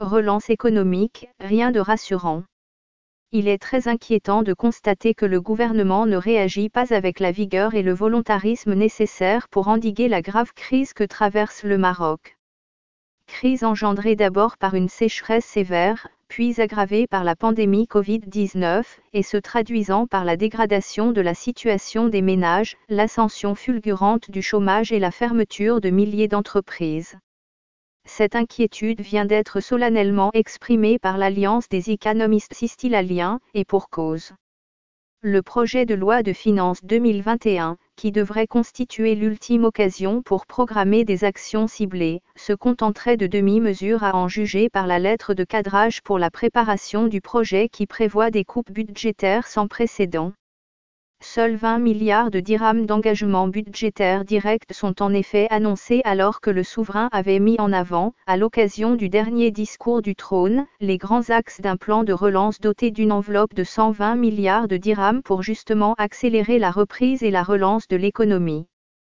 relance économique, rien de rassurant. Il est très inquiétant de constater que le gouvernement ne réagit pas avec la vigueur et le volontarisme nécessaires pour endiguer la grave crise que traverse le Maroc. Crise engendrée d'abord par une sécheresse sévère, puis aggravée par la pandémie Covid-19, et se traduisant par la dégradation de la situation des ménages, l'ascension fulgurante du chômage et la fermeture de milliers d'entreprises. Cette inquiétude vient d'être solennellement exprimée par l'Alliance des économistes siciliens, et pour cause. Le projet de loi de finances 2021, qui devrait constituer l'ultime occasion pour programmer des actions ciblées, se contenterait de demi-mesures à en juger par la lettre de cadrage pour la préparation du projet qui prévoit des coupes budgétaires sans précédent. Seuls 20 milliards de dirhams d'engagements budgétaires directs sont en effet annoncés alors que le souverain avait mis en avant, à l'occasion du dernier discours du trône, les grands axes d'un plan de relance doté d'une enveloppe de 120 milliards de dirhams pour justement accélérer la reprise et la relance de l'économie.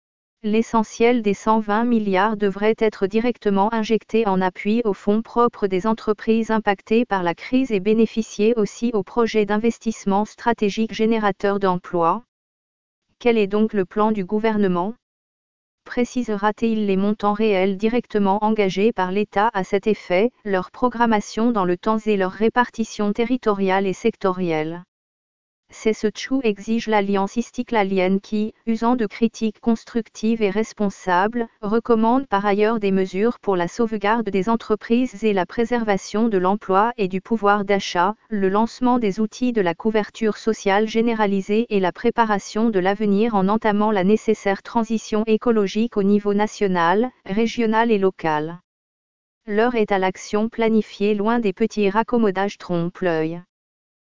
L'essentiel des 120 milliards devrait être directement injecté en appui aux fonds propres des entreprises impactées par la crise et bénéficier aussi aux projets d'investissement stratégique générateurs d'emplois. Quel est donc le plan du gouvernement ? Précisera-t-il les montants réels directement engagés par l'État à cet effet, leur programmation dans le temps et leur répartition territoriale et sectorielle ? C'est ce qu'exige l'Alliance istiklalienne qui, usant de critiques constructives et responsables, recommande par ailleurs des mesures pour la sauvegarde des entreprises et la préservation de l'emploi et du pouvoir d'achat, le lancement des outils de la couverture sociale généralisée et la préparation de l'avenir en entamant la nécessaire transition écologique au niveau national, régional et local. L'heure est à l'action planifiée loin des petits raccommodages trompe-l'œil.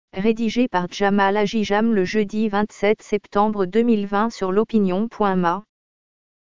Rédigé par Jamal Ajijam le jeudi 27 septembre 2020 sur l'opinion.ma.